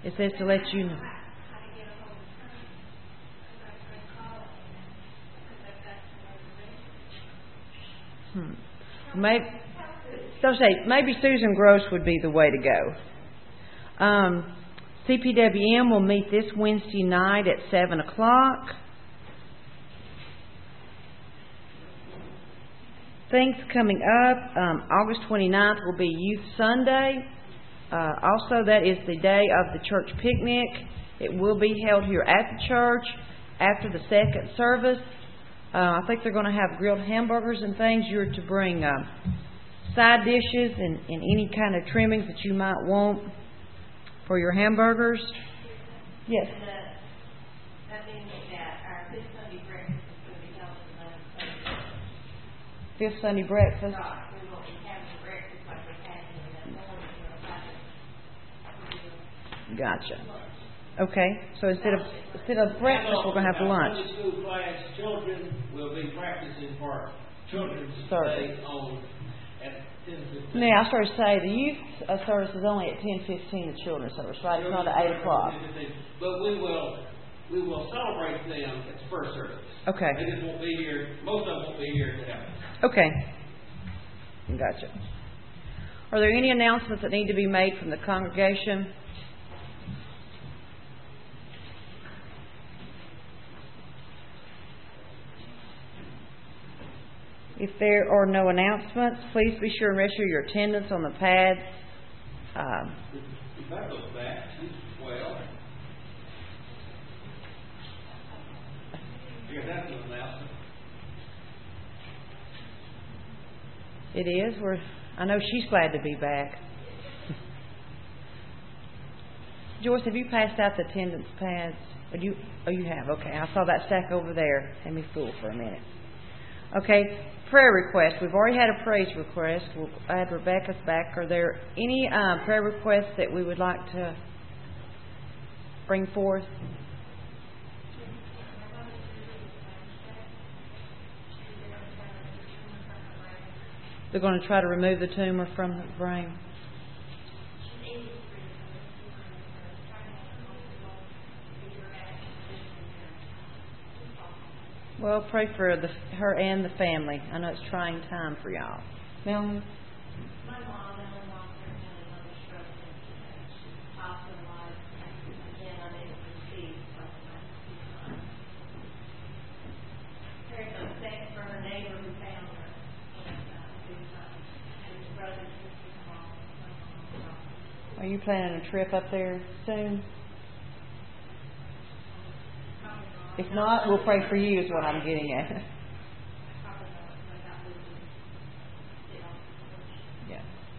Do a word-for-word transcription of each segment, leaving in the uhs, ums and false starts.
It says to let you know. Hmm. Maybe, so say, maybe Susan Gross would be the way to go. Um, C P W M will meet this Wednesday night at seven o'clock. Things coming up, um, August twenty-ninth will be Youth Sunday. Uh, also, that is the day of the church picnic. It will be held here at the church after the second service. Uh, I think they're going to have grilled hamburgers and things. You're to bring uh, side dishes and, and any kind of trimmings that you might want for your hamburgers. Yes. And, uh, that means that our fifth Sunday breakfast is going to be held on Sunday. Fifth Sunday breakfast. Right. We won't be having breakfast like we're having in the morning or Gotcha. Okay. So instead of instead of breakfast, we're going to have lunch. Sunday school class children will be practicing for children's Sorry. day on at ten fifteen. Now, I started to say the youth uh, service is only at ten fifteen. The children's service, right? It's not at eight o'clock. But we will we will celebrate them at the first service. Okay. They just won't be here. Most of them won't be here to help. Okay. Gotcha. Are there any announcements that need to be made from the congregation? If there are no announcements, please be sure and register your attendance on the pads. Um, If that goes back, she's well. Yeah, that's an announcement. it is. We're, I know she's glad to be back. Joyce, have you passed out the attendance pads? Or do you, oh, you have. Okay, I saw that stack over there. Had me fool for a minute. Okay, prayer request. We've already had a praise request. We'll add Rebecca's back. Are there any uh, prayer requests that we would like to bring forth? They're going to try to remove the tumor from the brain. Well, pray for the, her and the family. I know it's a trying time for y'all. Melanie? My mom and my mom had another stroke and she's hospitalized. Again, I'm able to see something. There's a thanks for her neighbor who found her. And his brother and sister's mom. Are you planning a trip up there soon? If not, we'll pray for you is what I'm getting at. Yeah.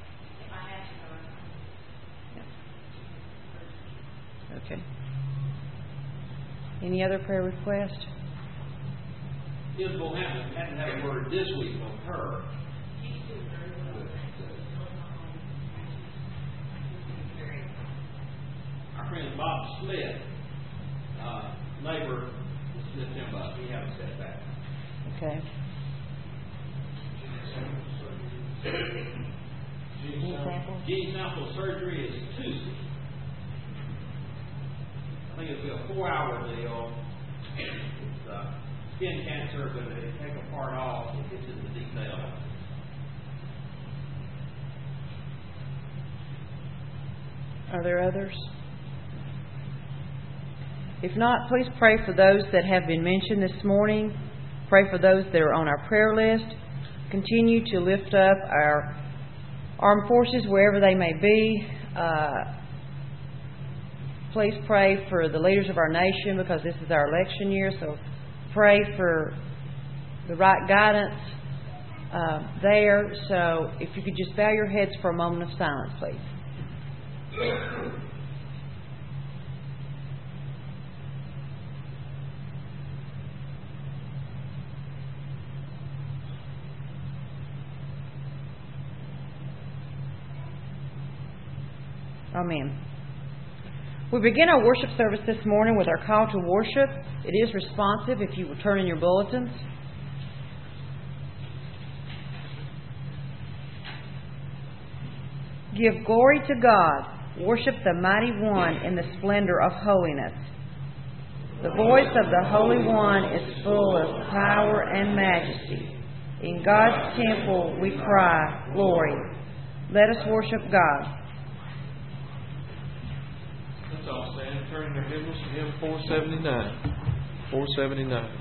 Yeah. Okay. Any other prayer request? Isabel Hammond hadn't had a word this week on her. Our friend Bob Smith, uh, neighbor, Smith him up. He had a setback. Okay. Gene sample? Gene sample surgery is Tuesday. I think it'll be a four-hour deal. It's uh, skin cancer, but they take a part off. It gets into detail. Are there others? If not, please pray for those that have been mentioned this morning. Pray for those that are on our prayer list. Continue to lift up our armed forces wherever they may be. Uh, please pray for the leaders of our nation because this is our election year. So pray for the right guidance uh, there. So if you could just bow your heads for a moment of silence, please. Amen. We begin our worship service this morning with our call to worship. It is responsive if you will turn in your bulletins. Give glory to God Worship the Mighty One in the splendor of holiness. The voice of the Holy One is full of power and majesty. In God's temple we cry, Glory. Let us worship God. Let's all stand, turning their hymns to hymn four seventy-nine. four seventy-nine.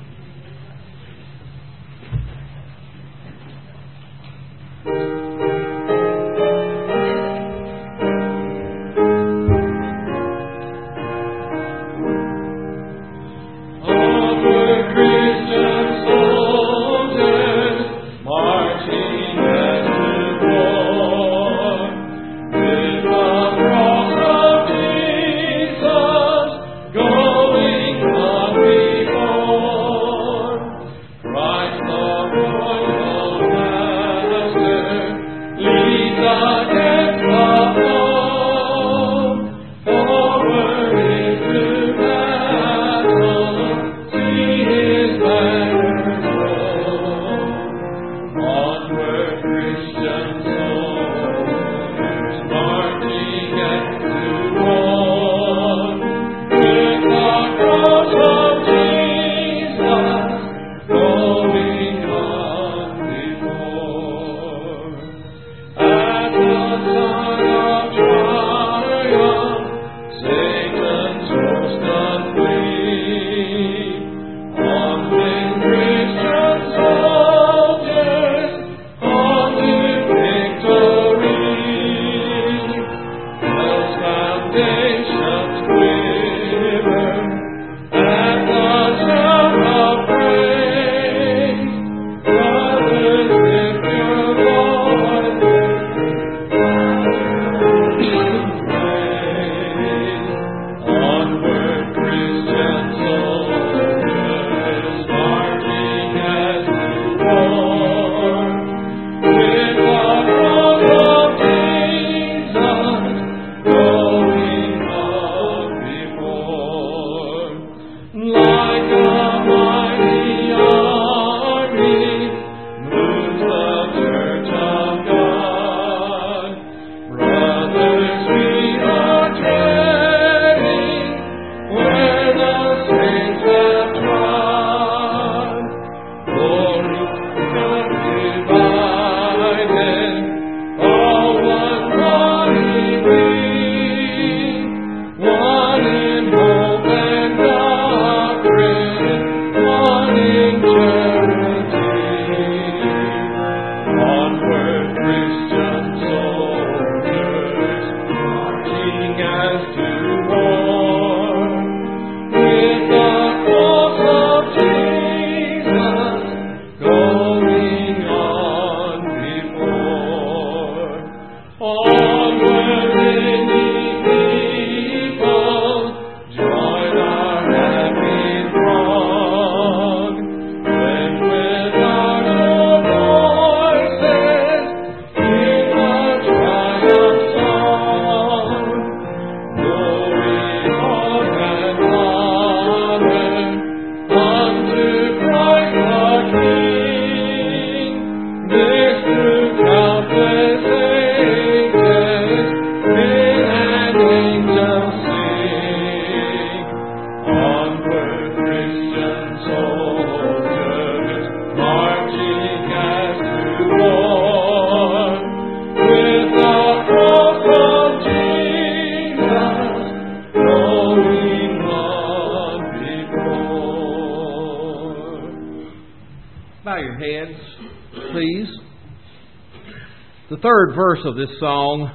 The third verse of this song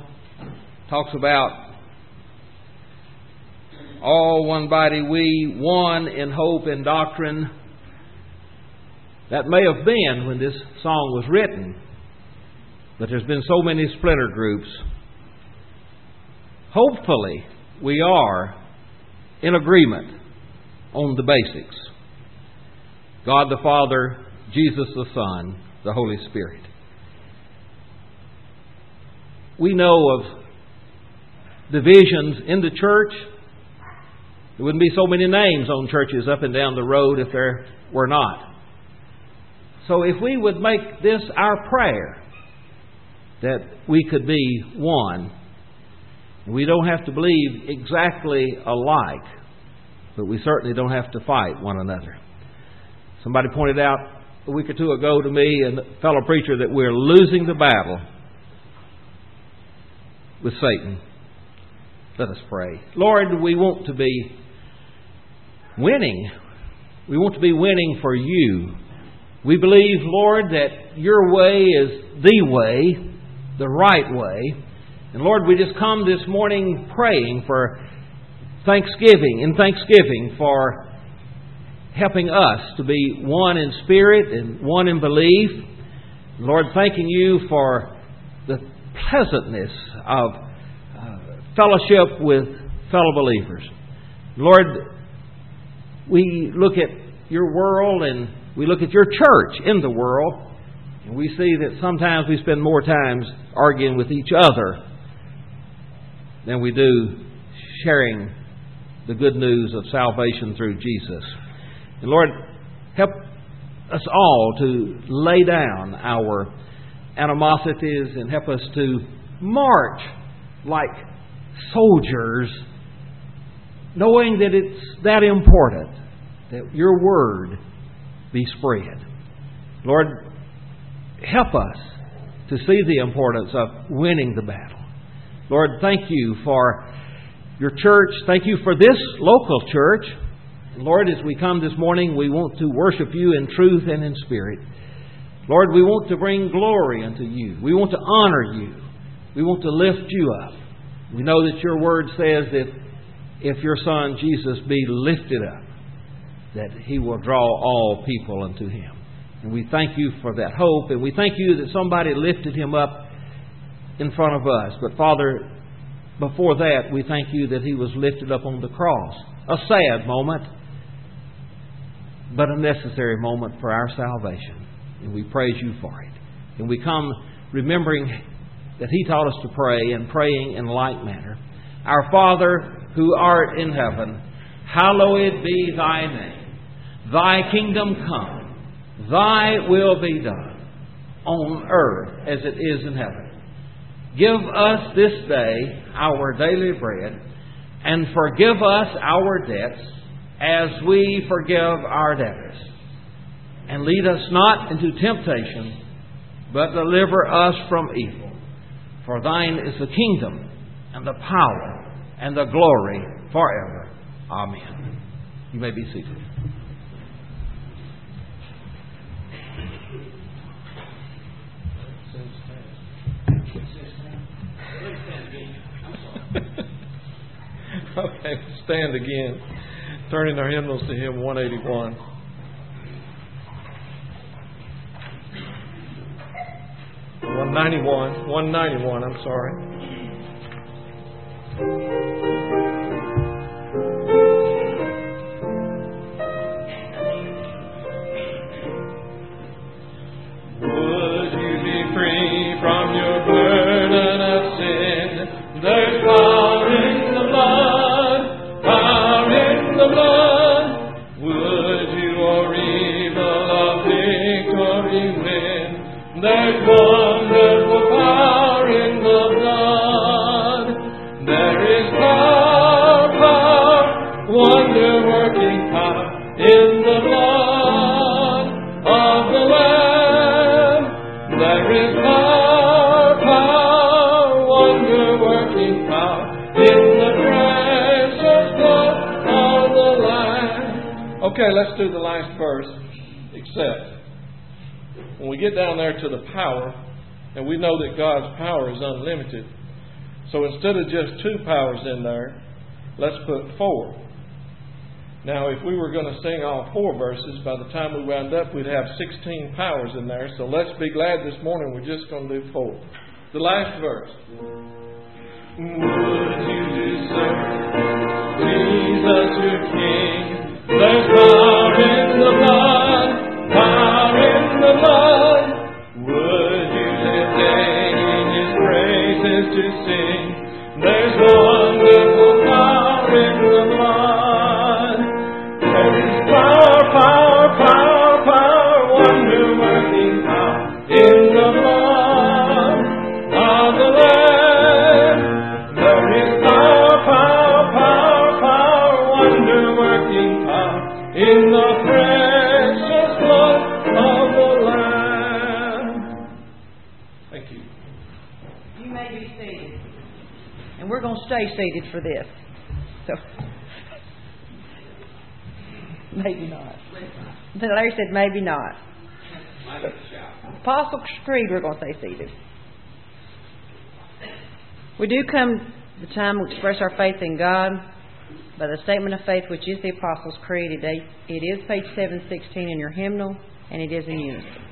talks about all one body we, one in hope and doctrine. That may have been when this song was written, but there's been so many splinter groups. Hopefully, we are in agreement on the basics. God the Father, Jesus the Son, the Holy Spirit. We know of divisions in the church. There wouldn't be so many names on churches up and down the road if there were not. So if we would make this our prayer, that we could be one We don't have to believe exactly alike, but we certainly don't have to fight one another. Somebody pointed out a week or two ago to me, and a fellow preacher, that we're losing the battle with Satan. Let us pray. Lord, we want to be winning. We want to be winning for You. We believe, Lord, that Your way is the way, the right way. And Lord, we just come this morning praying for thanksgiving, in thanksgiving for helping us to be one in spirit and one in belief. Lord, thanking You for the pleasantness of uh, fellowship with fellow believers. Lord, we look at Your world and we look at Your church in the world, and we see that sometimes we spend more times arguing with each other than we do sharing the good news of salvation through Jesus. And Lord, help us all to lay down our animosities and help us to march like soldiers, knowing that it's that important that Your word be spread. Lord, help us to see the importance of winning the battle. Lord, thank You for Your church. Thank You for this local church. Lord, as we come this morning, we want to worship You in truth and in spirit. Lord, we want to bring glory unto You. We want to honor You. We want to lift You up. We know that Your word says that if Your Son Jesus be lifted up, that He will draw all people unto Him. And we thank You for that hope, and we thank You that somebody lifted Him up in front of us. But Father, before that, we thank You that He was lifted up on the cross. A sad moment, but a necessary moment for our salvation. And we praise You for it. And we come remembering that He taught us to pray, and praying in like manner. Our Father, who art in heaven, hallowed be Thy name. Thy kingdom come. Thy will be done on earth as it is in heaven. Give us this day our daily bread, and forgive us our debts as we forgive our debtors. And lead us not into temptation, but deliver us from evil. For Thine is the kingdom, and the power, and the glory forever. Amen. You may be seated. Okay, stand again. Turning our hymnals to hymn one eighty-one. one ninety-one. one ninety-one, I'm sorry. Would you be free from your burden of sin? There's power in the blood, power in the blood. Would you or evil of victory win? There's wonderful power in the blood. There is power, power, wonder-working power in the blood of the Lamb. There is power, power, wonder-working power in the precious blood of the Lamb. Okay, let's do the last verse. Except, when we get down there to the power, and we know that God's power is unlimited, so instead of just two powers in there, let's put four. Now, if we were going to sing all four verses, by the time we wound up, we'd have sixteen powers in there. So let's be glad this morning we're just going to do four. The last verse. Would you deserve Jesus your King? There's power in the blood, power in the blood. Would you live singing His praises to sing? There's wonderful power in the blood. There is power, power, power, power, wonder-working power in the blood of the Lamb. There is working power in the precious blood of the Lamb. Thank you. You may be seated. And we're going to stay seated for this. So, maybe not. Larry said maybe not. Apostles' Creed, we're going to stay seated. We do come the time we express our faith in God by the statement of faith, which is the Apostles' Creed. It is page seven sixteen in your hymnal, and it is in unison.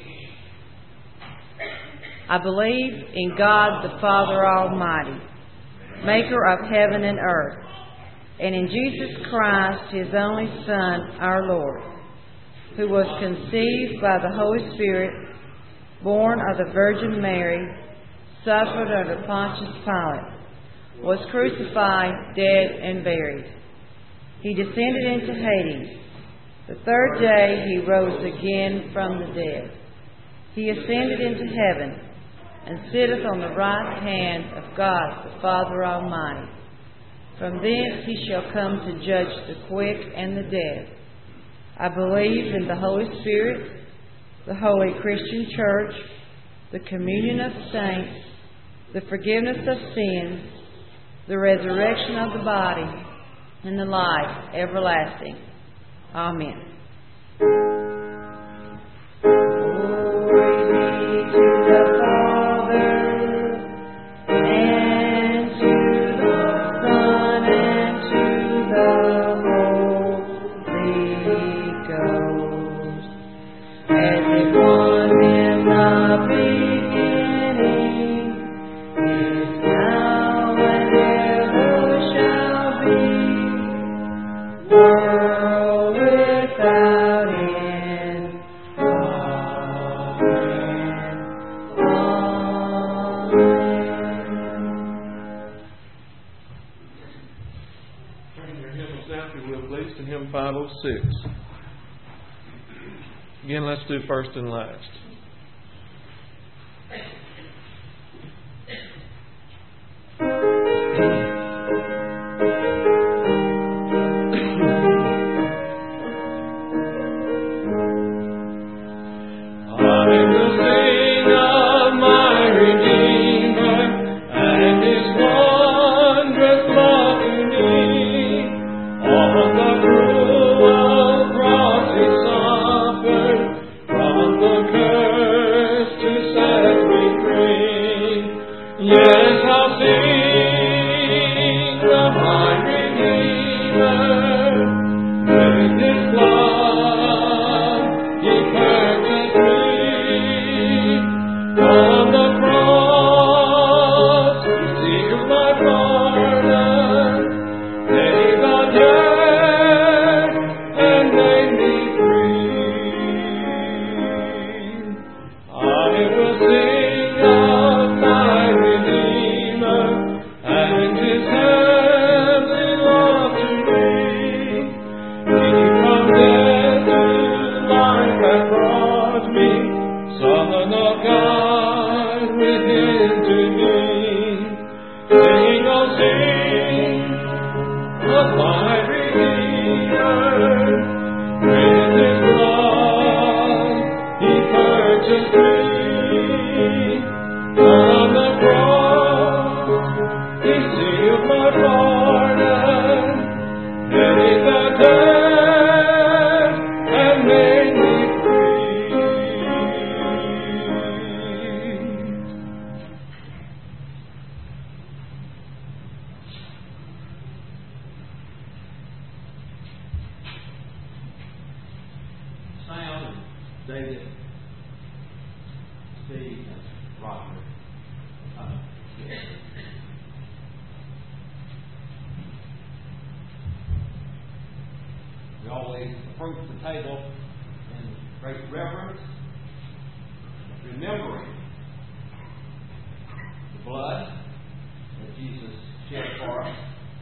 I believe in God the Father Almighty, maker of heaven and earth, and in Jesus Christ, His only Son, our Lord, who was conceived by the Holy Spirit, born of the Virgin Mary, suffered under Pontius Pilate, was crucified, dead, and buried. He descended into Hades. The third day He rose again from the dead. He ascended into heaven, and sitteth on the right hand of God the Father Almighty. From thence He shall come to judge the quick and the dead. I believe in the Holy Spirit, the holy Christian Church, the communion of saints, the forgiveness of sins, the resurrection of the body, and the life everlasting. Amen. five oh six. Again, let's do first and last. We always approach the table in great reverence, remembering the blood that Jesus shed for us.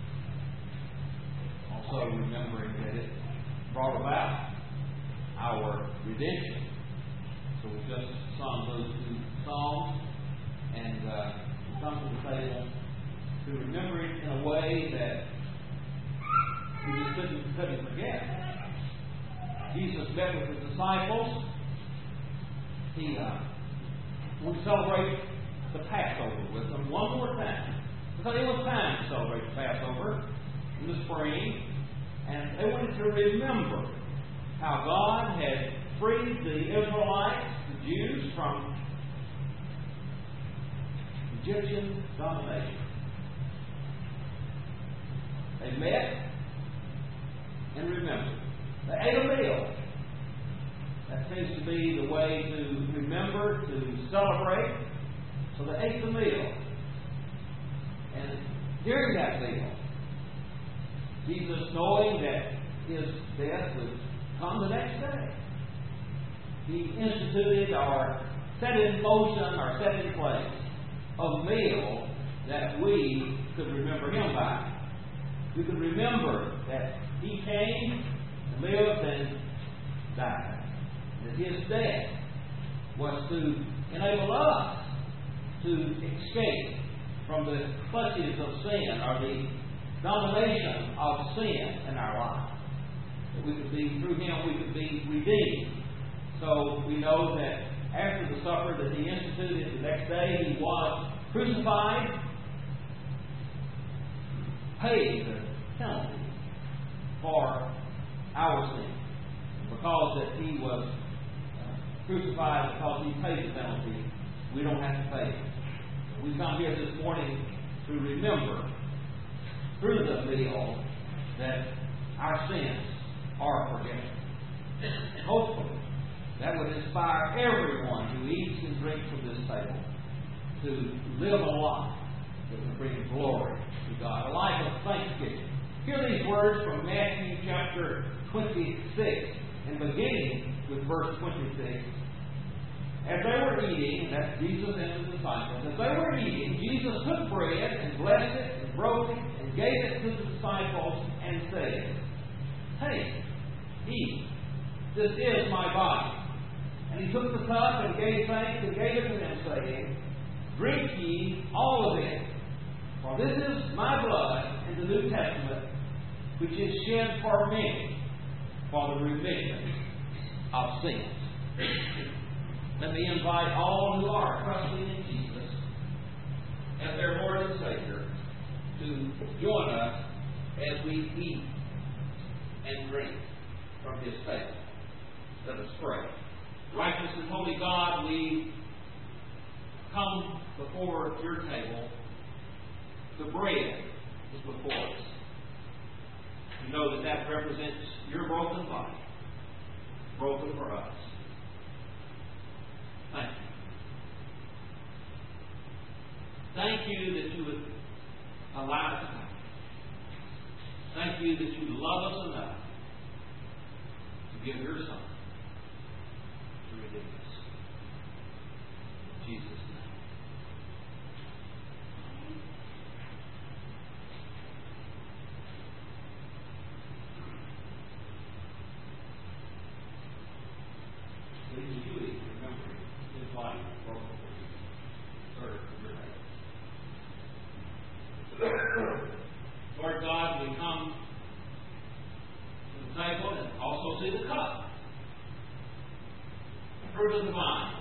Also remembering that it brought about our redemption. So we just sung those two songs, and uh, we come to the table to remember it in a way that we just couldn't, couldn't forget. Jesus met with his disciples. He uh, would celebrate the Passover with them one more time. Because it was time to celebrate the Passover in the spring. And they wanted to remember how God had freed the Israelites, the Jews, from Egyptian domination. They met and remembered. They ate a meal. That seems to be the way to remember, to celebrate. So they ate the meal. And during that meal, Jesus, knowing that his death would come the next day, he instituted or set in motion or set in place a meal that we could remember him by. We could remember that he came and lived and died. That his death was to enable us to escape from the clutches of sin or the domination of sin in our life. That we could be, through him, we could be redeemed. So we know that after the supper that he instituted the next day, he was crucified, paid the penalty for our sin. Because that he was uh, crucified, because he paid the penalty, we don't have to pay it. We come here this morning to remember through the meal that our sins are forgiven. Hopefully, that would inspire everyone who eats and drinks from this table to live a life that will bring glory to God, a life of thanksgiving. Hear these words from Matthew chapter twenty-six, and beginning with verse twenty-six. As they were eating, that's Jesus and his disciples, as they were eating, Jesus took bread and blessed it and broke it and gave it to the disciples and said, "Take, eat, this is my body." And he took the cup and gave thanks and gave it to them, saying, "Drink ye all of it, for this is my blood in the New Testament, which is shed for many for the remission of sins." Let me invite all who are trusting in Jesus as their Lord and Savior to join us as we eat and drink from his table. Let us pray. Righteous and holy God, we come before your table. The bread is before us. We know that that represents your broken body, broken for us. Thank you. Thank you that you would allow us to come. Thank you that you love us enough to give your Son to redeem us. In Jesus' name. Please, you eat, remember his body broken for you, served for your name. Lord God, we come to the table and also see the cup. The fruit of the vine.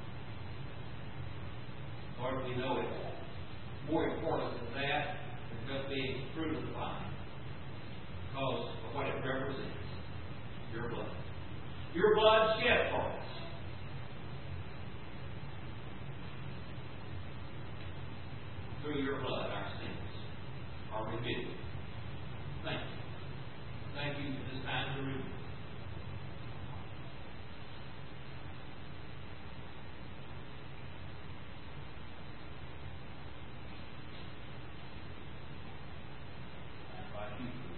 Lord, we know it's more important than that than just being fruit of the vine. Because of what it represents. Your blood. Your blood shed for us. Through your blood, our sins are remitted. Thank you. Thank you for this time to remember. I invite you to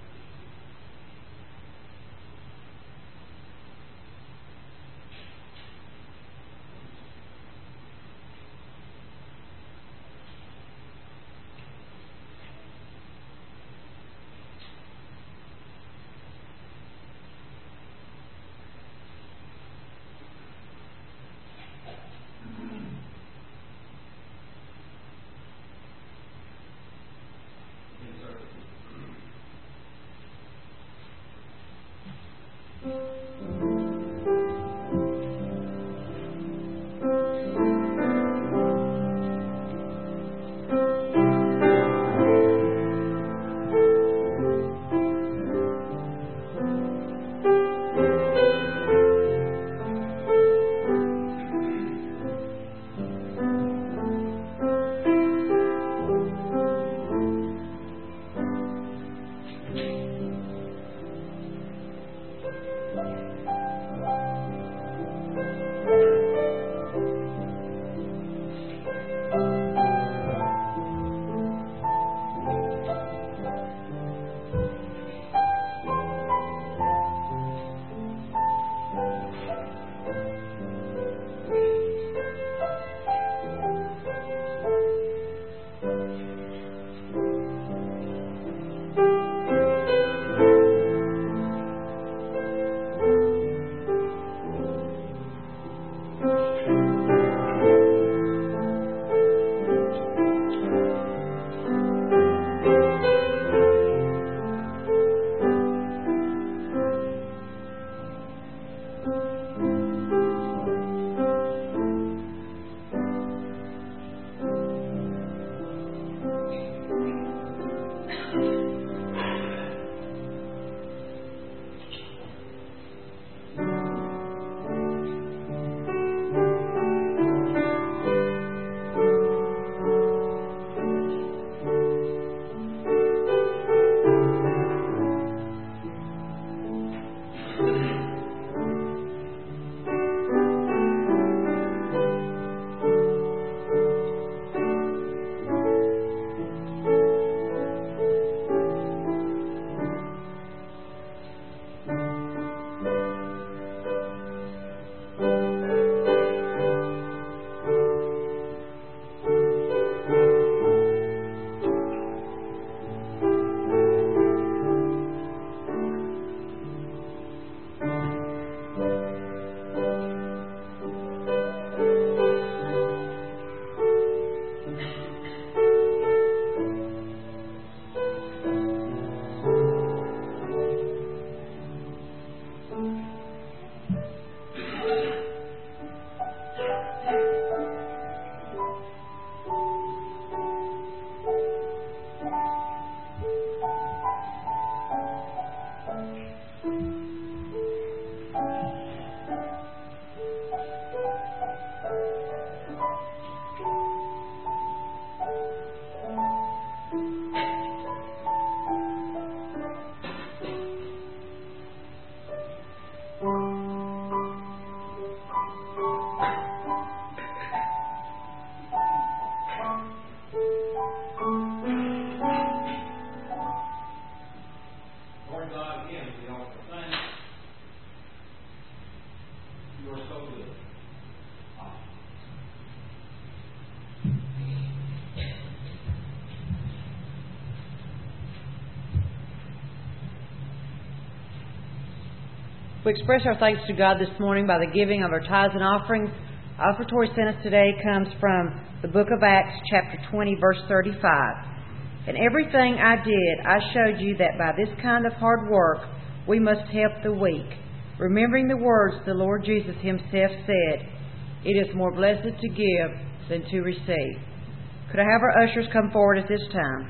We express our thanks to God this morning by the giving of our tithes and offerings. Offertory sentence today comes from the book of Acts, chapter twenty, verse thirty-five. In everything I did, I showed you that by this kind of hard work we must help the weak, remembering the words the Lord Jesus himself said, "It is more blessed to give than to receive." Could I have our ushers come forward at this time?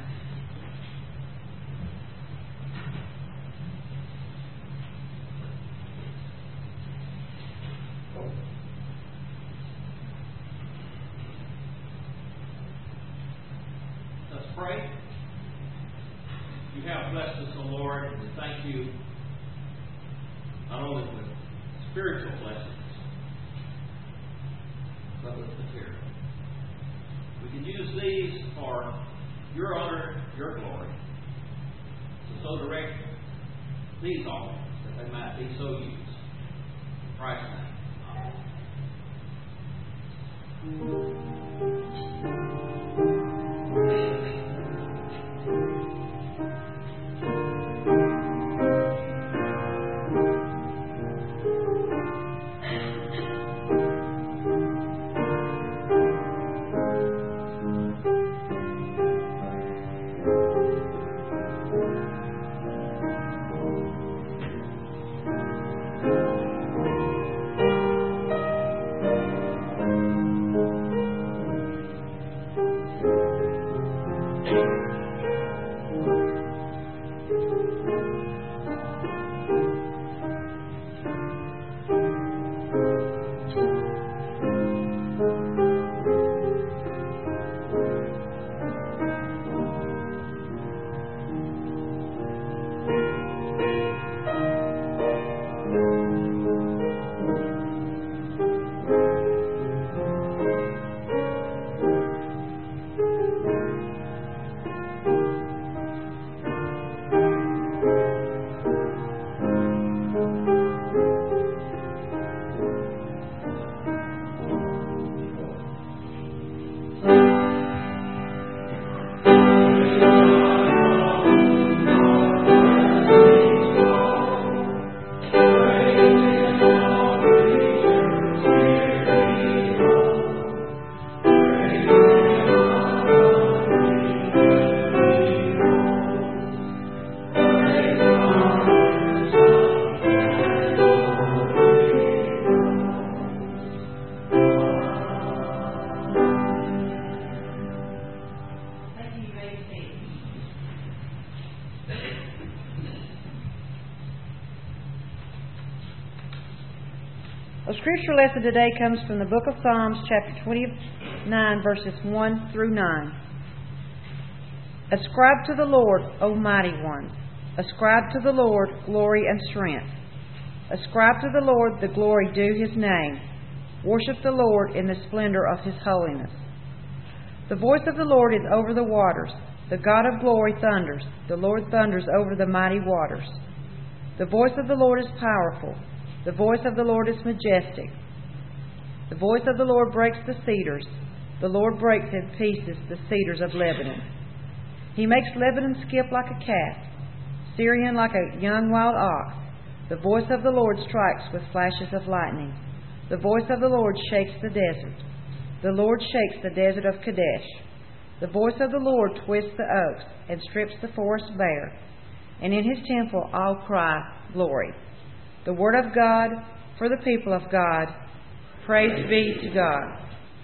Let's pray. You have blessed us, O Lord, and thank you not only with spiritual blessings, but with material. We can use these for your honor, your glory. So, so direct these offerings that they might be so used. In Christ's name. Amen. A scripture lesson today comes from the book of Psalms, chapter twenty-nine, verses one through nine. Ascribe to the Lord, O mighty ones. Ascribe to the Lord glory and strength. Ascribe to the Lord the glory due His name. Worship the Lord in the splendor of His holiness. The voice of the Lord is over the waters. The God of glory thunders. The Lord thunders over the mighty waters. The voice of the Lord is powerful. The voice of the Lord is majestic. The voice of the Lord breaks the cedars. The Lord breaks in pieces the cedars of Lebanon. He makes Lebanon skip like a calf, Syrian like a young wild ox. The voice of the Lord strikes with flashes of lightning. The voice of the Lord shakes the desert. The Lord shakes the desert of Kadesh. The voice of the Lord twists the oaks and strips the forest bare. And in His temple all cry, glory. The word of God for the people of God. Praise be to God.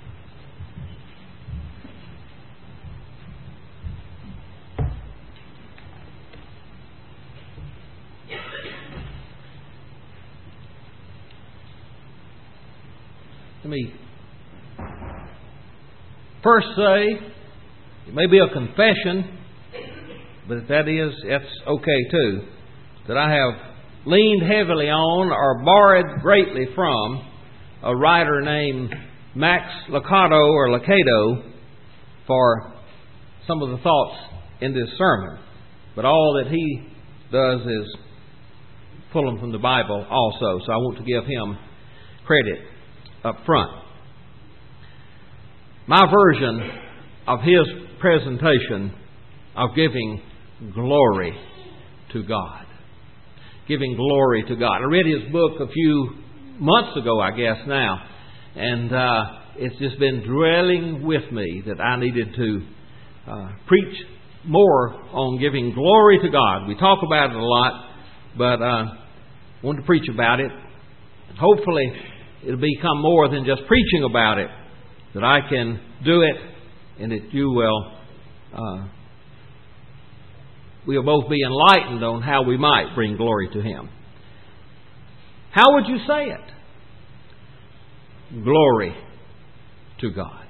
Let me first say, it may be a confession, but if that is, that's okay too, that I have leaned heavily on or borrowed greatly from a writer named Max Lucado or Lucado for some of the thoughts in this sermon. But all that he does is pull them from the Bible also, so I want to give him credit up front. My version of his presentation of giving glory to God. Giving glory to God. I read his book a few months ago, I guess now, and uh, it's just been dwelling with me that I needed to uh, preach more on giving glory to God. We talk about it a lot, but uh, I want to preach about it. Hopefully, it'll become more than just preaching about it, that I can do it and that you will uh, we'll both be enlightened on how we might bring glory to Him. How would you say it? Glory to God.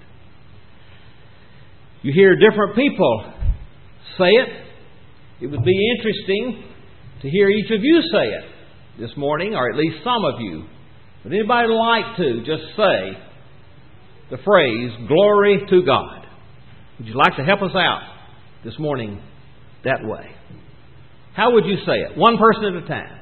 You hear different people say it. It would be interesting to hear each of you say it this morning, or at least some of you. Would anybody like to just say the phrase, glory to God? Would you like to help us out this morning that way? How would you say it? One person at a time.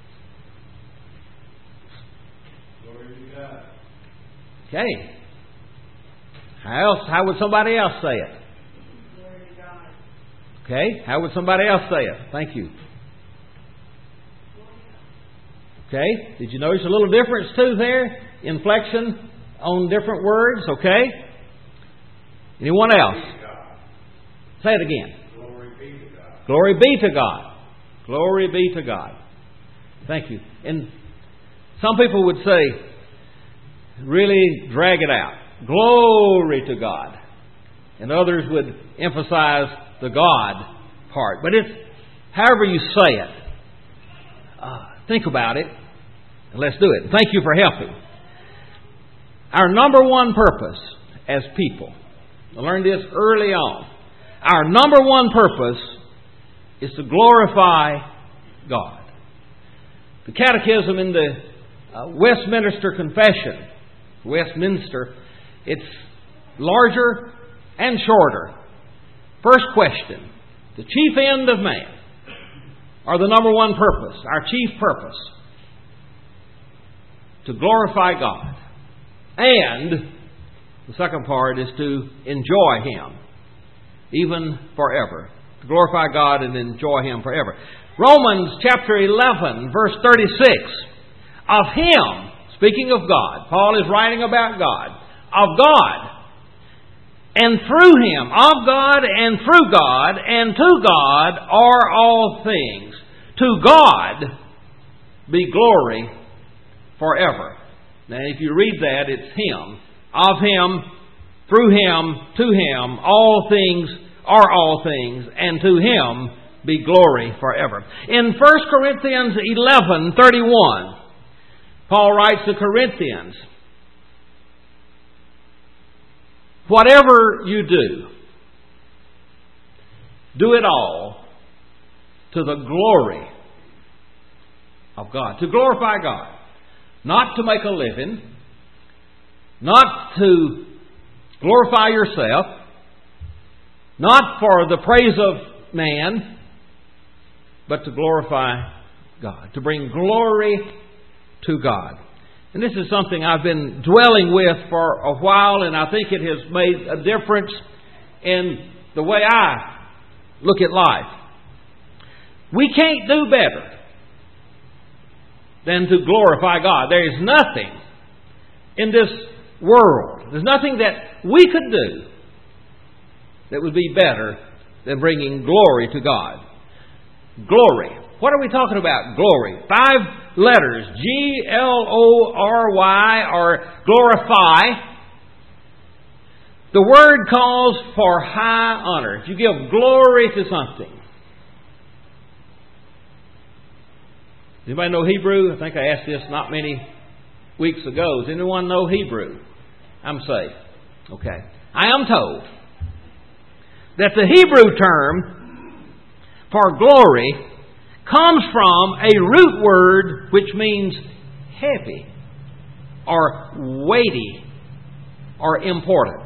Glory to God. Okay. How else? How would somebody else say it? Glory to God. Okay. How would somebody else say it? Thank you. Okay. Did you notice a little difference too there? Inflection on different words. Okay. Anyone else? Say it again. Glory be to God. Glory be to God. Glory be to God. Thank you. And some people would say, really drag it out. Glory to God. And others would emphasize the God part. But it's however you say it. Uh, think about it. And let's do it. Thank you for helping. Our number one purpose as people, I learned this early on. Our number one purpose is to glorify God. The Catechism in the uh, Westminster Confession, Westminster, it's larger and shorter. First question, the chief end of man, or the number one purpose, our chief purpose, to glorify God. And the second part is to enjoy Him, even forever. To glorify God and enjoy Him forever. Romans chapter eleven, verse thirty-six. Of Him, speaking of God, Paul is writing about God. Of God, and through Him, of God and through God, and to God are all things. To God be glory forever. Now, if you read that, it's Him. Of Him, through Him, to Him, all things are all things, and to Him be glory forever. In First Corinthians eleven thirty-one, Paul writes to Corinthians, whatever you do, do it all to the glory of God. To glorify God. Not to make a living. Not to glorify yourself. Not for the praise of man. But to glorify God. To bring glory to God. And this is something I've been dwelling with for a while, and I think it has made a difference in the way I look at life. We can't do better than to glorify God. There is nothing in this world, there's nothing that we could do that would be better than bringing glory to God. Glory. What are we talking about? Glory. Five letters. G L O R Y, or glorify. The word calls for high honor. If you give glory to something. Anybody know Hebrew? I think I asked this not many weeks ago. Does anyone know Hebrew? I'm safe. Okay. I am told that the Hebrew term for glory comes from a root word which means heavy or weighty or important.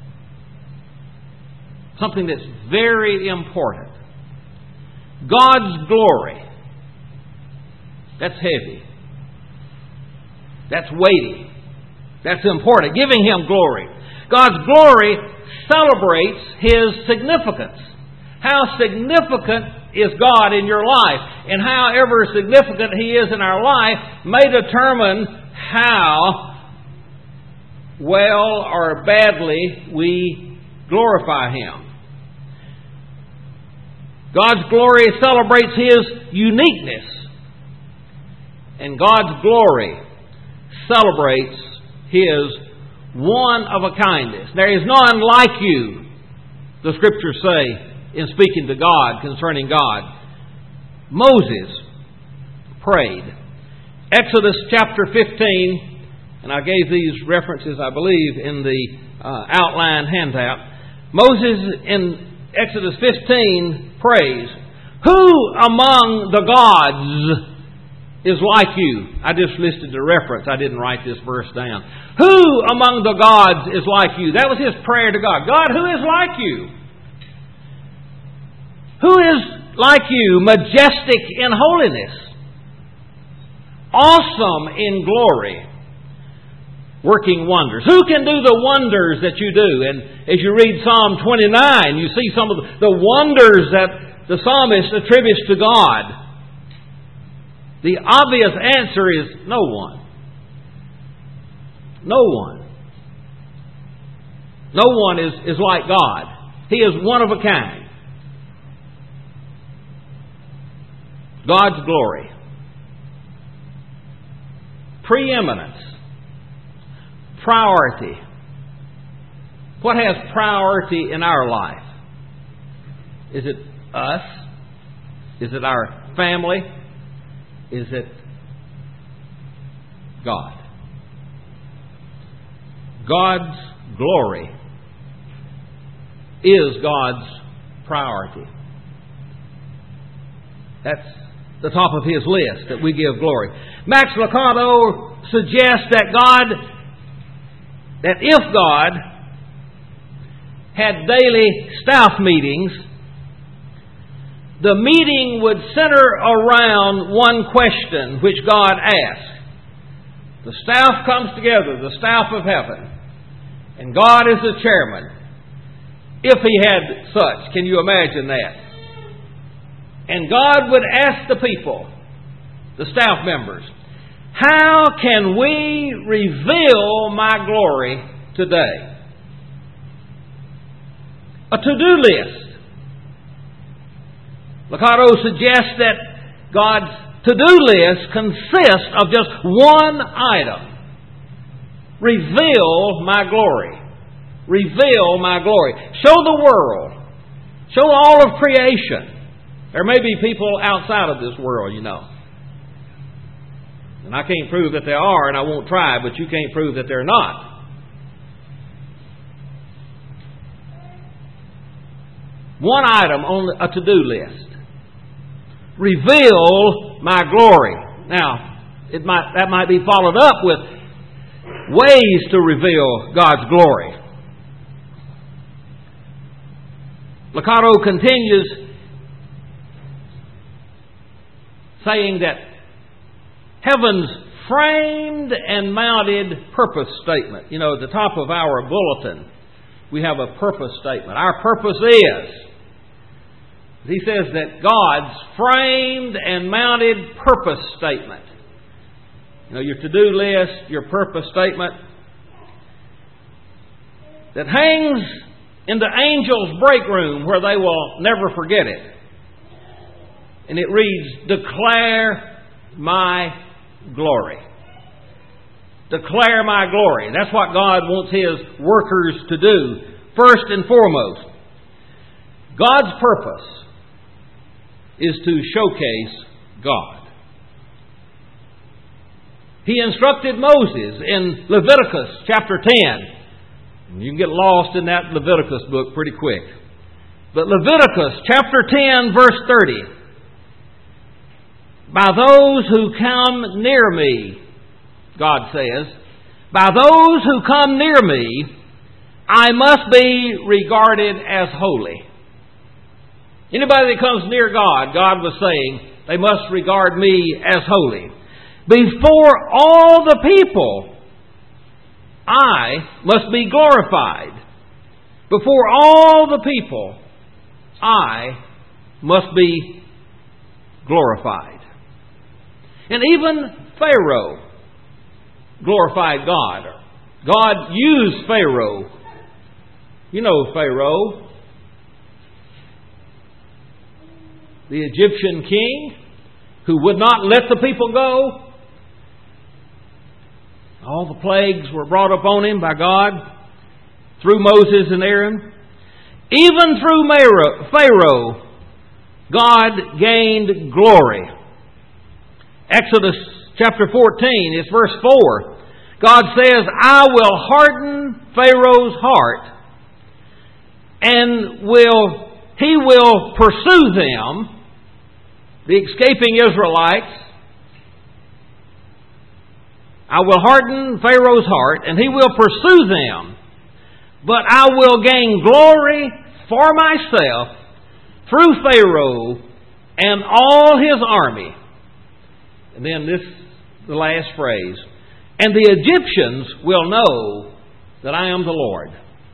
Something that's very important. God's glory. That's heavy. That's weighty. That's important. Giving Him glory. God's glory celebrates His significance. How significant is God in your life? And however significant He is in our life may determine how well or badly we glorify Him. God's glory celebrates His uniqueness. And God's glory celebrates His one-of-a-kindness. There is none like you, the Scriptures say, in speaking to God concerning God. Moses prayed. Exodus chapter fifteen, and I gave these references, I believe, in the uh, outline handout. Moses in Exodus fifteen prays, "Who among the gods is like you?" I just listed the reference. I didn't write this verse down. Who among the gods is like you? That was his prayer to God. God, who is like you? Who is like you, majestic in holiness, awesome in glory, working wonders? Who can do the wonders that you do? And as you read Psalm twenty-nine, you see some of the wonders that the psalmist attributes to God. The obvious answer is no one. No one. No one is, is like God. He is one of a kind. God's glory. Preeminence. Priority. What has priority in our life? Is it us? Is it our family? Is it God? God's glory is God's priority. That's the top of his list, that we give glory. Max Lucado suggests that God, that if God had daily staff meetings, the meeting would center around one question which God asked. The staff comes together, the staff of heaven, and God is the chairman. If He had such, can you imagine that? And God would ask the people, the staff members, how can we reveal my glory today? A to-do list. Lucado suggests that God's to-do list consists of just one item. Reveal my glory. Reveal my glory. Show the world. Show all of creation. There may be people outside of this world, you know. And I can't prove that they are, and I won't try, but you can't prove that they're not. One item on a to-do list. Reveal my glory. Now, it might, that might be followed up with ways to reveal God's glory. Lucado continues saying that heaven's framed and mounted purpose statement. You know, at the top of our bulletin, we have a purpose statement. Our purpose is, he says that God's framed and mounted purpose statement. You know, your to-do list, your purpose statement, that hangs in the angels' break room where they will never forget it. And it reads, declare my glory. Declare my glory. That's what God wants His workers to do. First and foremost, God's purpose is to showcase God. He instructed Moses in Leviticus chapter ten. You can get lost in that Leviticus book pretty quick. But Leviticus chapter ten, verse thirty. By those who come near me, God says, by those who come near me, I must be regarded as holy. Anybody that comes near God, God was saying, they must regard me as holy. Before all the people, I must be glorified. Before all the people, I must be glorified. And even Pharaoh glorified God. God used Pharaoh. You know Pharaoh, the Egyptian king who would not let the people go. All the plagues were brought upon him by God through Moses and Aaron. Even through Pharaoh, God gained glory. Exodus chapter fourteen, it's verse four. God says, I will harden Pharaoh's heart, and will he will pursue them, the escaping Israelites. I will harden Pharaoh's heart, and he will pursue them, but I will gain glory for myself through Pharaoh and all his army. And then this, the last phrase. And the Egyptians will know that I am the Lord.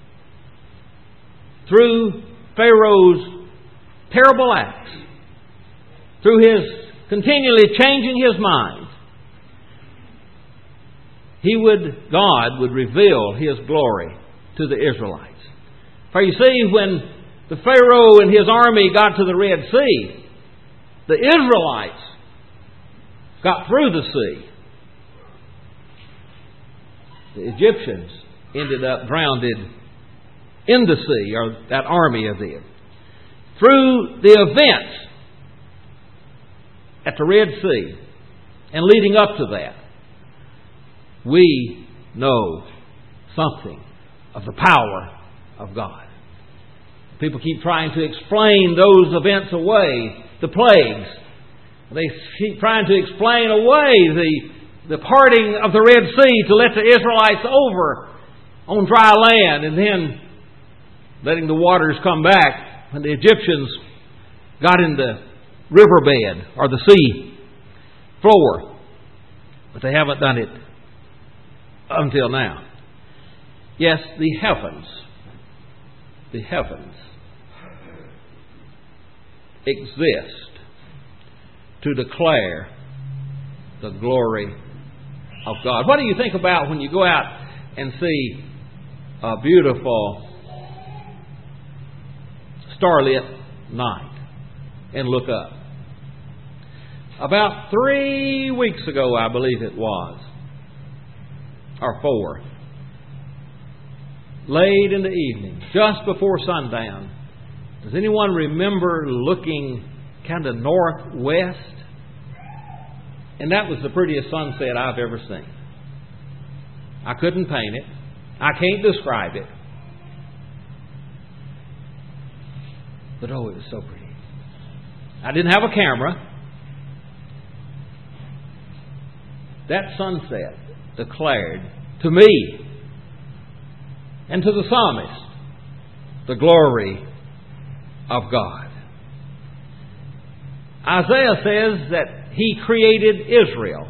Through Pharaoh's terrible acts, through his continually changing his mind, he would, God would reveal His glory to the Israelites. For you see, when the Pharaoh and his army got to the Red Sea, the Israelites got through the sea. The Egyptians ended up drowned in the sea, or that army of them. Through the events at the Red Sea and leading up to that, we know something of the power of God. People keep trying to explain those events away, the plagues. They keep trying to explain away the, the parting of the Red Sea to let the Israelites over on dry land, and then letting the waters come back when the Egyptians got in the riverbed or the sea floor. But they haven't done it until now. Yes, the heavens, the heavens exist to declare the glory of God. What do you think about when you go out and see a beautiful starlit night and look up? About three weeks ago, I believe it was, or four, late in the evening, just before sundown, does anyone remember looking kind of northwest And that was the prettiest sunset I've ever seen. I couldn't paint it. I can't describe it. But oh, it was so pretty. I didn't have a camera. That sunset declared to me and to the psalmist the glory of God. Isaiah says that He created Israel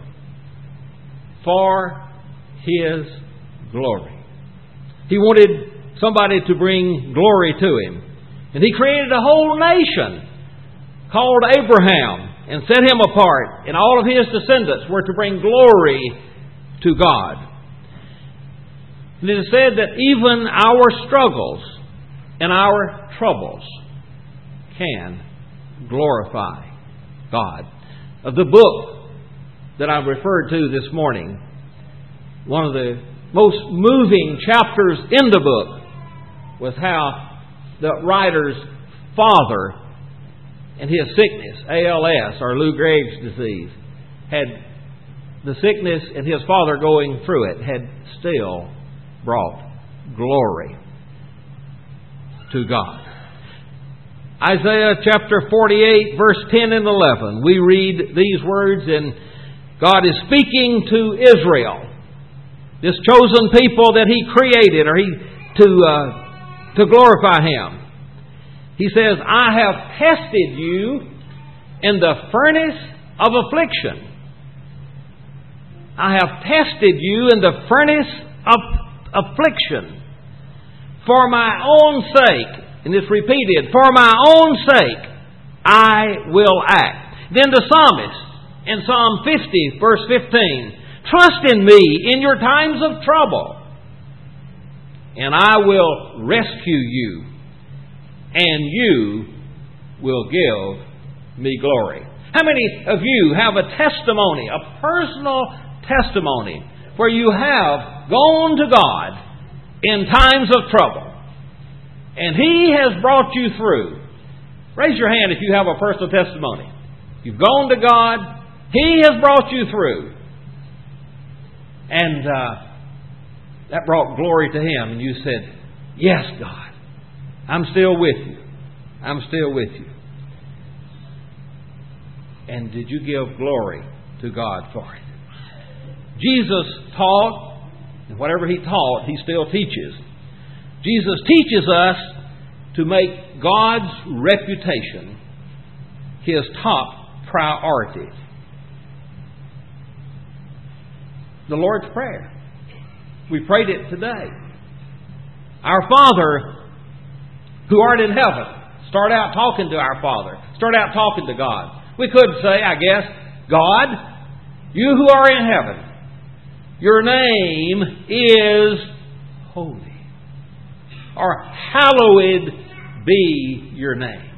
for His glory. He wanted somebody to bring glory to Him. And He created a whole nation called Abraham and set him apart. And all of his descendants were to bring glory to God. And it is said that even our struggles and our troubles can glorify God. Of the book that I referred to this morning, one of the most moving chapters in the book was how the writer's father and his sickness, A L S, or Lou Gehrig's disease, had the sickness and his father going through it had still brought glory to God. Isaiah chapter forty-eight, verse ten and eleven, we read these words, and God is speaking to Israel, this chosen people that He created, or He to uh, to glorify Him. He says, I have tested you in the furnace of affliction. I have tested you in the furnace of affliction. For my own sake, and it's repeated, for my own sake, I will act. Then the psalmist in Psalm fifty, verse fifteen, trust in me in your times of trouble, and I will rescue you, and you will give me glory. How many of you have a testimony, a personal testimony, where you have gone to God in times of trouble, and He has brought you through? Raise your hand if you have a personal testimony. You've gone to God, He has brought you through, and uh, that brought glory to Him, and you said, yes, God, I'm still with you. I'm still with you. And did you give glory to God for it? Jesus taught, and whatever He taught, He still teaches. Jesus teaches us to make God's reputation His top priority. The Lord's Prayer. We prayed it today. Our Father who art in heaven. Start out talking to our Father. Start out talking to God. We could say, I guess, God, you who are in heaven, your name is holy. Or hallowed be your name.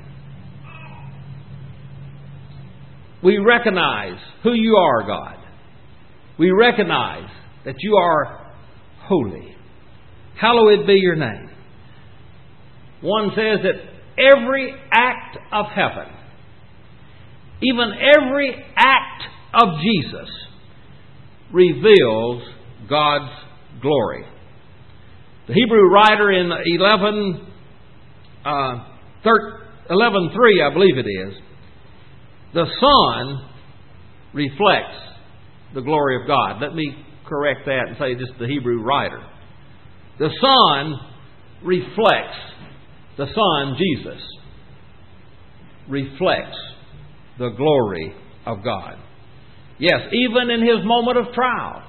We recognize who you are, God. We recognize that you are holy. Hallowed be your name. One says that every act of heaven, even every act of Jesus, reveals God's glory. The Hebrew writer in eleven, uh, eleven three, I believe it is, the Son reflects the glory of God. Let me correct that and say just the Hebrew writer. The Son reflects, the Son, Jesus, reflects the glory of God. Yes, even in His moment of trial,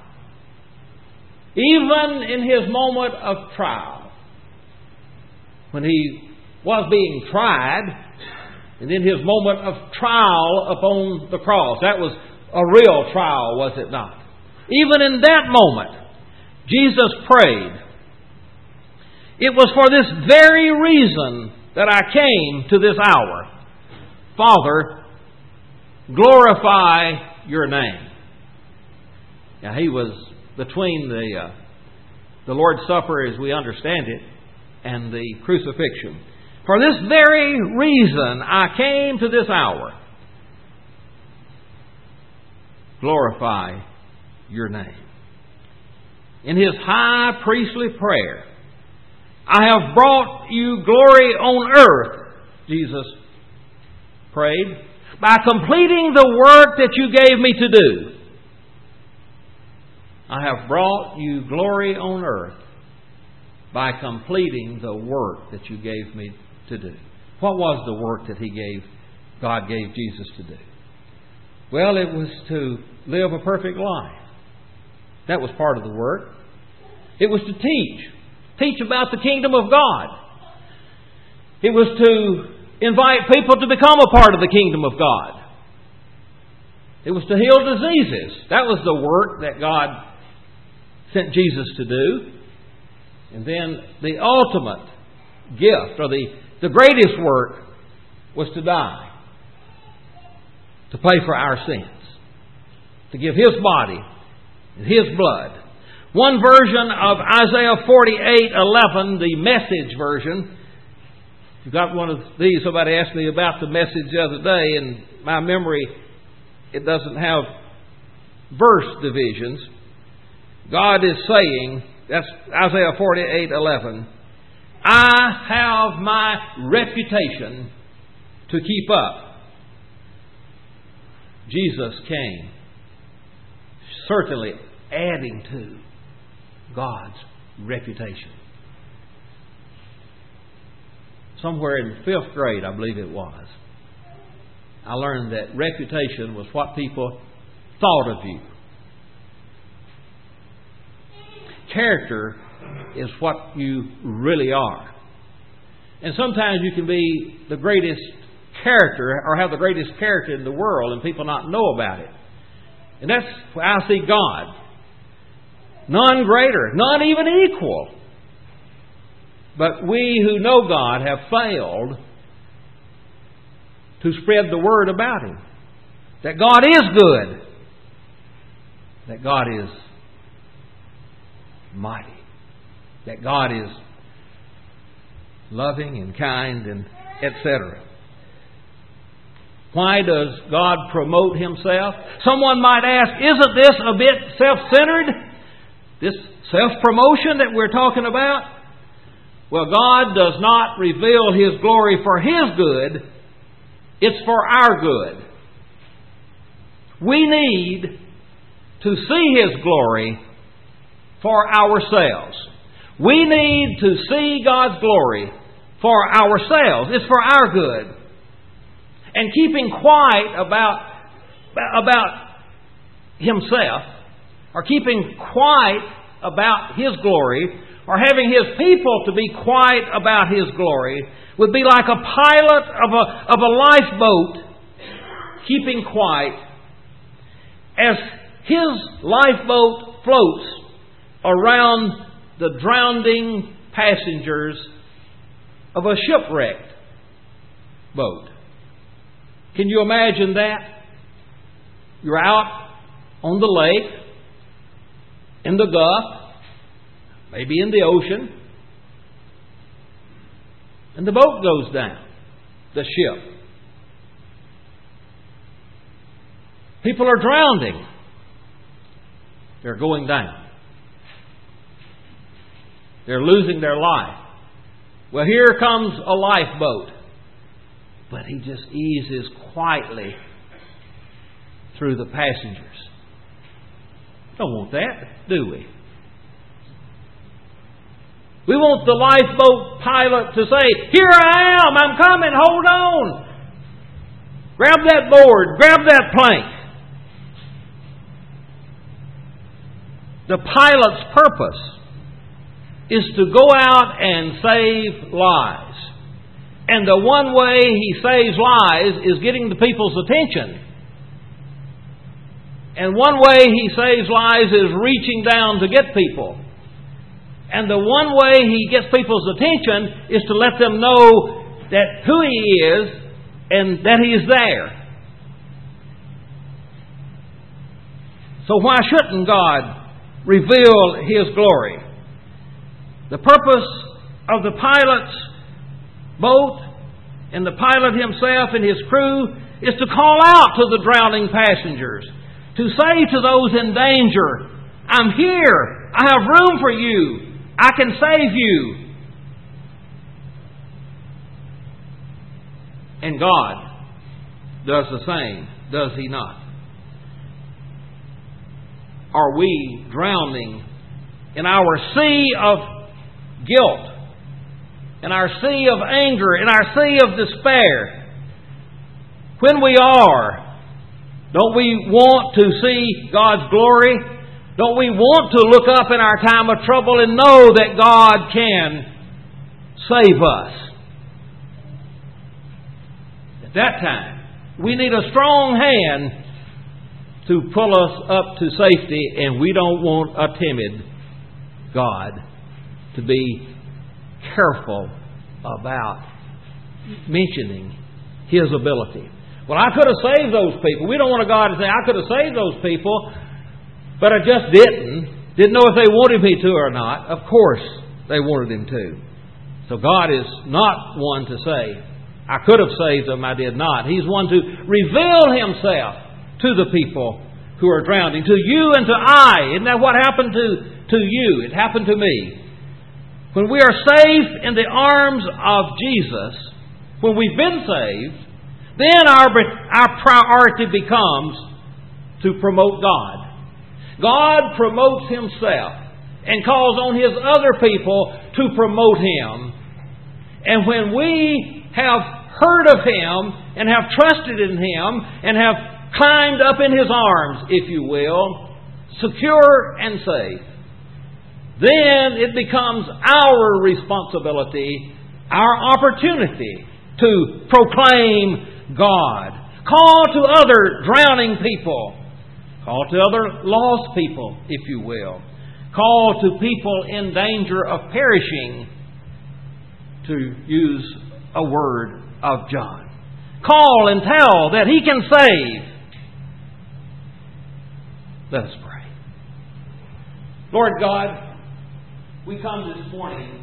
even in His moment of trial, when He was being tried, and in His moment of trial upon the cross, that was a real trial, was it not? Even in that moment, Jesus prayed, it was for this very reason that I came to this hour. Father, glorify your name. Now, He was between the, uh, the Lord's Supper, as we understand it, and the crucifixion. For this very reason I came to this hour. glorify your name. In His high priestly prayer, I have brought you glory on earth, Jesus prayed, by completing the work that you gave me to do. I have brought you glory on earth by completing the work that you gave me to do. What was the work that He gave, God gave Jesus to do? Well, it was to live a perfect life. That was part of the work. It was to teach. Teach about the kingdom of God. It was to invite people to become a part of the kingdom of God. It was to heal diseases. That was the work that God sent Jesus to do. And then the ultimate gift, or the, the greatest work, was to die. To pay for our sins. To give His body and His blood. One version of Isaiah forty-eight eleven, the Message version. If you've got one of these, somebody asked me about the Message the other day, and my memory, it doesn't have verse divisions. God is saying, that's Isaiah forty-eight eleven, I have my reputation to keep up. Jesus came, certainly adding to God's reputation. Somewhere in fifth grade, I believe it was, I learned that reputation was what people thought of you. Character is what you really are. And sometimes you can be the greatest character, or have the greatest character in the world, and people not know about it. And that's where I see God. None greater, not even equal. But we who know God have failed to spread the word about Him. That God is good. That God is mighty. That God is loving and kind, and et cetera. Why does God promote Himself? Someone might ask, isn't this a bit self-centered? This self-promotion that we're talking about? Well, God does not reveal His glory for His good. It's for our good. We need to see His glory for ourselves. We need to see God's glory for ourselves. It's for our good. And keeping quiet about, about Himself, or keeping quiet about His glory, or having His people to be quiet about His glory, would be like a pilot of a, of a lifeboat keeping quiet as his lifeboat floats around the drowning passengers of a shipwrecked boat. Can you imagine that? You're out on the lake, in the Gulf, maybe in the ocean, and the boat goes down, the ship. People are drowning. They're going down. They're losing their life. Well, here comes a lifeboat. But he just eases quietly through the passengers. Don't want that, do we? We want the lifeboat pilot to say, "Here I am, I'm coming, hold on. Grab that board, grab that plank." The pilot's purpose is to go out and save lives. And the one way he saves lives is getting the people's attention. And one way he saves lives is reaching down to get people. And the one way he gets people's attention is to let them know that who he is and that he is there. So why shouldn't God reveal His glory? The purpose of the pilot's boat and the pilot himself and his crew is to call out to the drowning passengers, to say to those in danger, I'm here. I have room for you. I can save you. And God does the same, does He not? Are we drowning in our sea of guilt, in our sea of anger, in our sea of despair? When we are, don't we want to see God's glory? Don't we want to look up in our time of trouble and know that God can save us? At that time, we need a strong hand to pull us up to safety, and we don't want a timid God to be careful about mentioning His ability. Well, I could have saved those people. We don't want a God to say, I could have saved those people, but I just didn't. Didn't know if they wanted me to or not. Of course they wanted Him to. So God is not one to say, I could have saved them, I did not. He's one to reveal Himself to the people who are drowning, to you and to I. Isn't that what happened to, to you? It happened to me. When we are safe in the arms of Jesus, when we've been saved, then our, our priority becomes to promote God. God promotes Himself and calls on His other people to promote Him. And when we have heard of Him and have trusted in Him and have climbed up in His arms, if you will, secure and safe, then it becomes our responsibility, our opportunity to proclaim God. Call to other drowning people. Call to other lost people, if you will. Call to people in danger of perishing, to use a word of John. Call and tell that He can save. Let us pray. Lord God, we come this morning,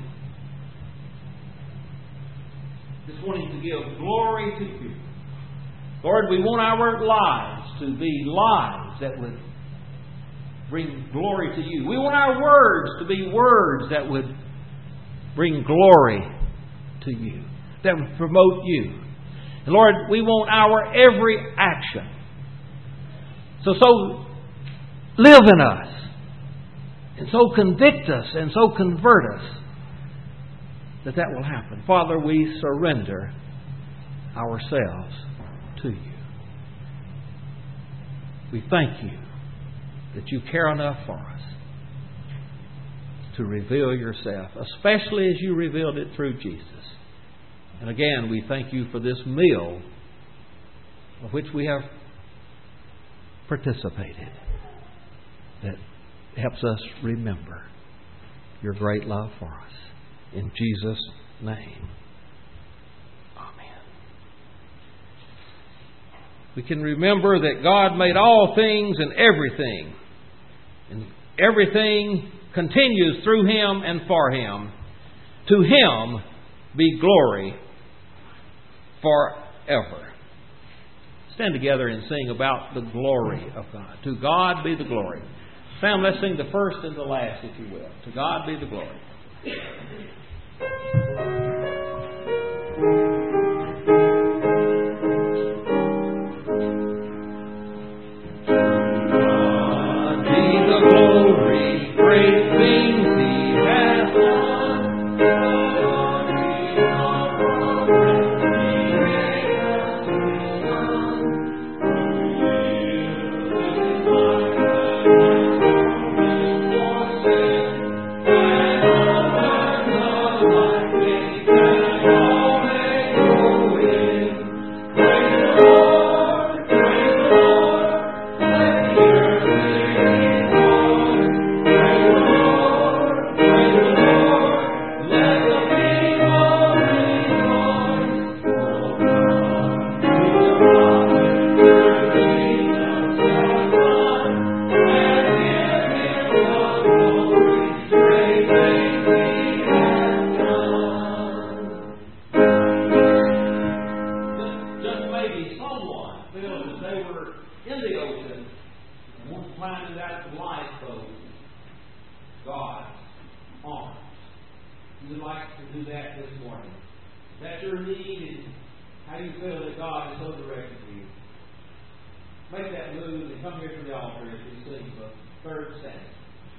this morning to give glory to You. Lord, we want our lives to be lives that would bring glory to You. We want our words to be words that would bring glory to You, that would promote You. And Lord, we want our every action. So, so live in us, and so convict us, and so convert us, that that will happen. Father, we surrender ourselves to You. We thank You that You care enough for us to reveal Yourself, especially as You revealed it through Jesus. And again, we thank You for this meal of which we have participated, that helps us remember Your great love for us. In Jesus' name. Amen. We can remember that God made all things and everything. And everything continues through Him and for Him. To Him be glory forever. Stand together and sing about the glory of God. To God be the glory. Sam, let's sing the first and the last, if you will. To God be the glory. God be the glory, great things He has done. God be the glory, great things He has done. climbing out the lifeboat, God's arms. You would like to do that this morning. That's your need and how you feel that God is so directed to you. Make that move and come here to the altar as we sing the third stanza.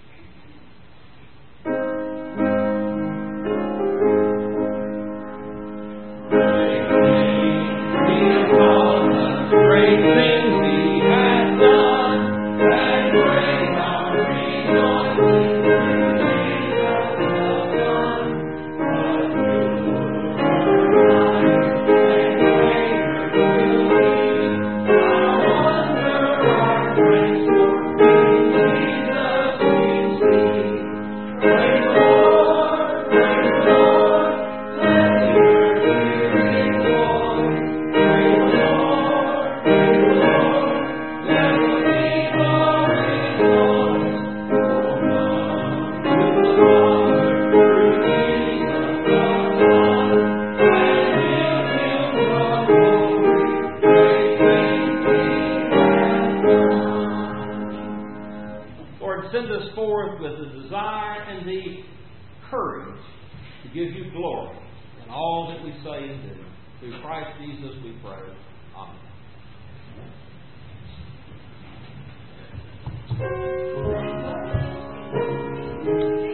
Great things He has done, and great our rejoicing through Jesus the Son. But newer life and greater will be. Our wonder, our grace, for in Jesus we see. Praise the Lord, praise the Lord, let the earth hear His voice. Praise the Lord, praise the Lord, let the people rejoice. Oh, come to the Lord through Jesus the Son, and give Him the glory. Great things He has done. Lord, send us forth with the desire and the courage to give you glory in all that we say and do. Through Christ Jesus we pray. Amen.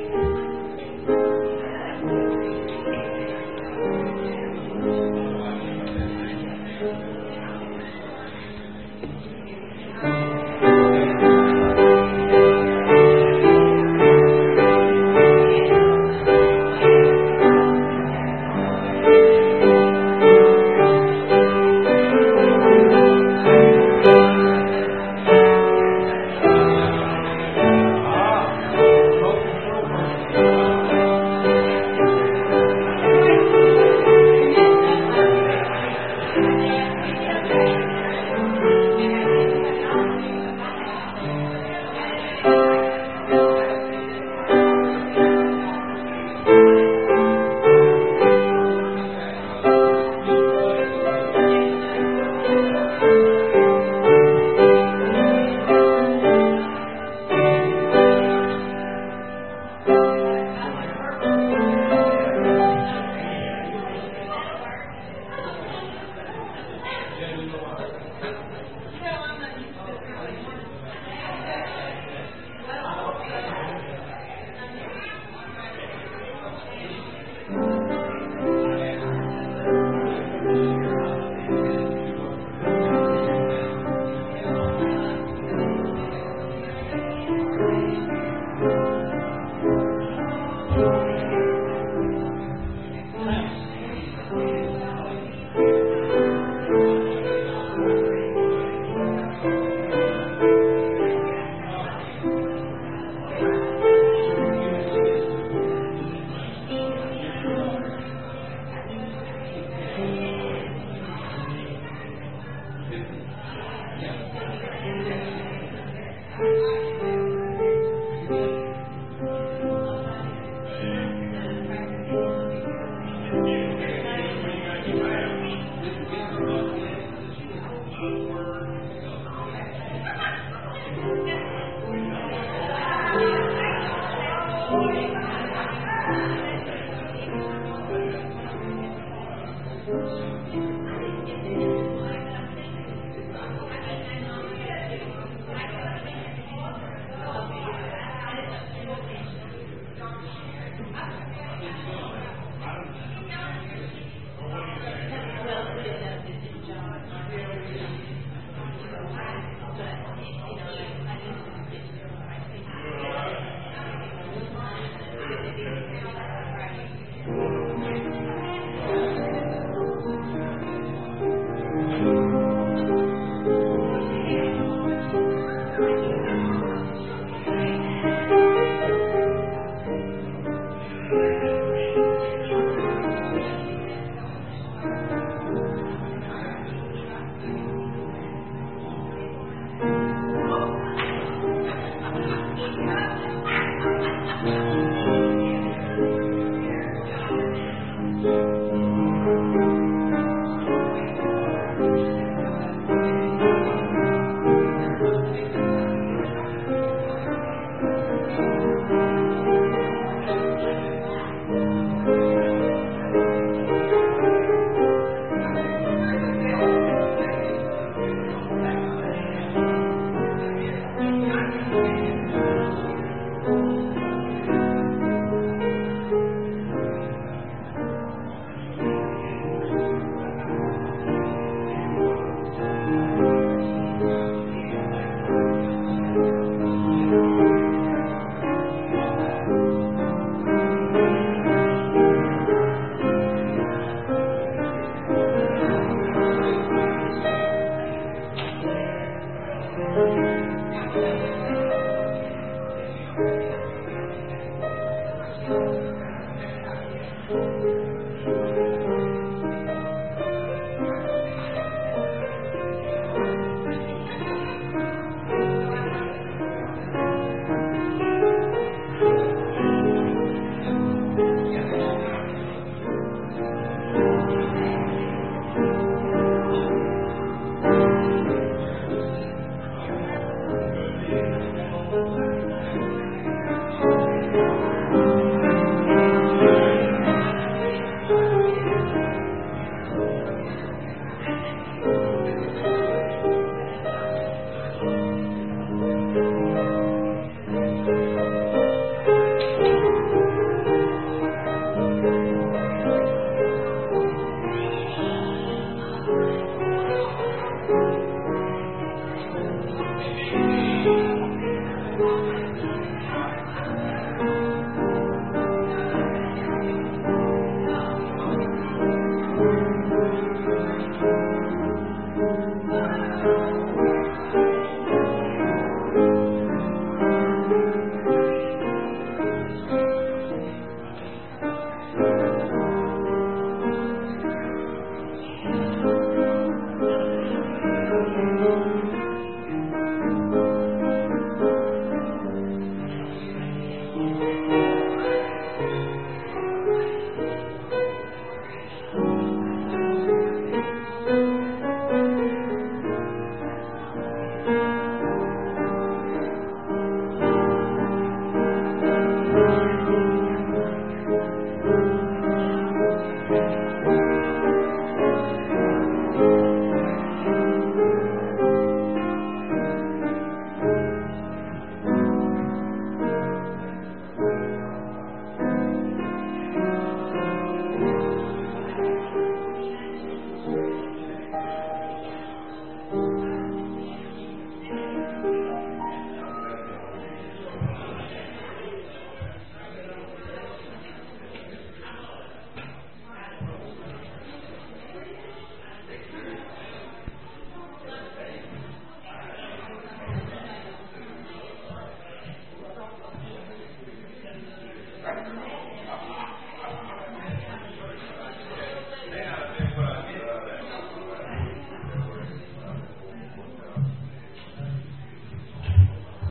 Amen.